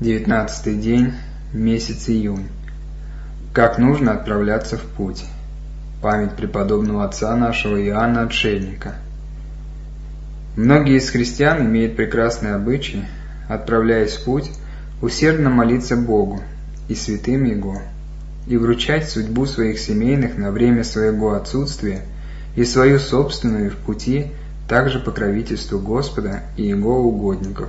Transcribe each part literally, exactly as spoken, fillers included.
девятнадцатый день, месяц июнь. Как нужно отправляться в путь. Память преподобного отца нашего Иоанна Отшельника. Многие из христиан имеют прекрасный обычай, отправляясь в путь, усердно молиться Богу и святым Его, и вручать судьбу своих семейных на время своего отсутствия и свою собственную в пути также покровительству Господа и Его угодников.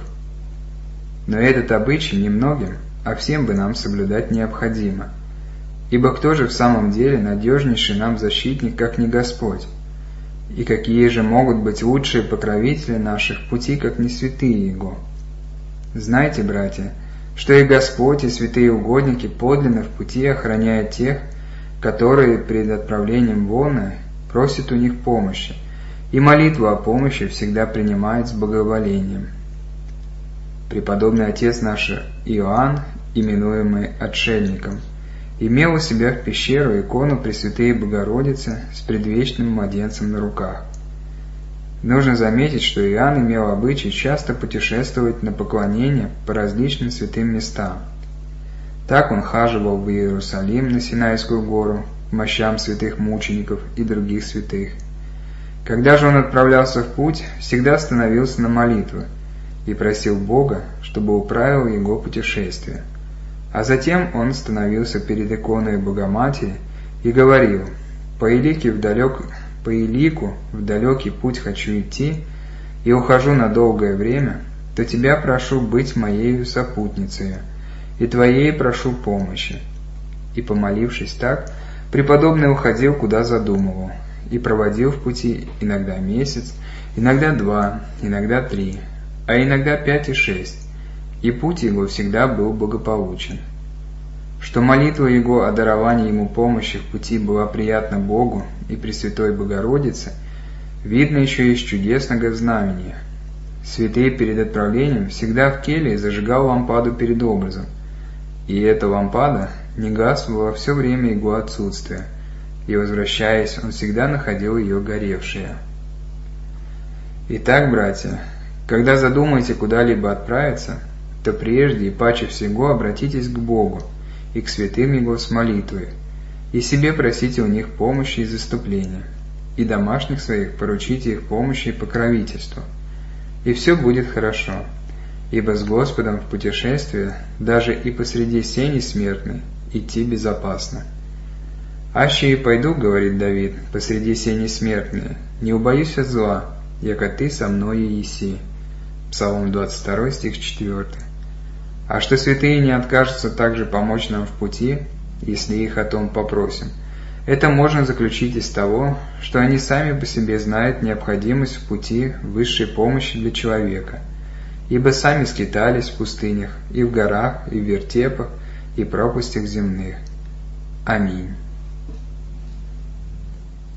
Но этот обычай немногим, а всем бы нам соблюдать необходимо. Ибо кто же в самом деле надежнейший нам защитник, как не Господь? И какие же могут быть лучшие покровители наших пути, как не святые Его? Знайте, братья, что и Господь, и святые угодники подлинно в пути охраняют тех, которые перед отправлением вон просят у них помощи, и молитву о помощи всегда принимают с благоволением. Преподобный отец наш Иоанн, именуемый Отшельником, имел у себя в пещеру икону Пресвятой Богородицы с предвечным младенцем на руках. Нужно заметить, что Иоанн имел обычай часто путешествовать на поклонение по различным святым местам. Так он хаживал в Иерусалим на Синайскую гору, к мощам святых мучеников и других святых. Когда же он отправлялся в путь, всегда становился на молитвы и просил Бога, чтобы управил его путешествие. А затем он становился перед иконой Богоматери и говорил: «По Илике вдалек, по Илику в далекий путь хочу идти, и ухожу на долгое время, то тебя прошу быть моею сопутницею, и твоей прошу помощи». И, помолившись так, преподобный уходил, куда задумывал, и проводил в пути иногда месяц, иногда два, иногда три, а иногда пять и шесть, и путь его всегда был благополучен. Что молитва его о даровании ему помощи в пути была приятна Богу и Пресвятой Богородице, видно еще из чудесного знамения. Святый перед отправлением всегда в келье зажигал лампаду перед образом, и эта лампада не гасла во все время его отсутствия, и, возвращаясь, он всегда находил ее горевшей. Итак, братья, когда задумаете куда-либо отправиться, то прежде и паче всего обратитесь к Богу и к святым Его с молитвой, и себе просите у них помощи и заступления, и домашних своих поручите их помощи и покровительству, и все будет хорошо, ибо с Господом в путешествие, даже и посреди сени смертной, идти безопасно. «Аще и пойду, — говорит Давид, — посреди сени смертной, не убоюсь от зла, яко ты со мною еси». Псалом двадцать второй, стих четвёртый. А что святые не откажутся также помочь нам в пути, если их о том попросим, это можно заключить из того, что они сами по себе знают необходимость в пути высшей помощи для человека, ибо сами скитались в пустынях, и в горах, и в вертепах, и пропастях земных. Аминь.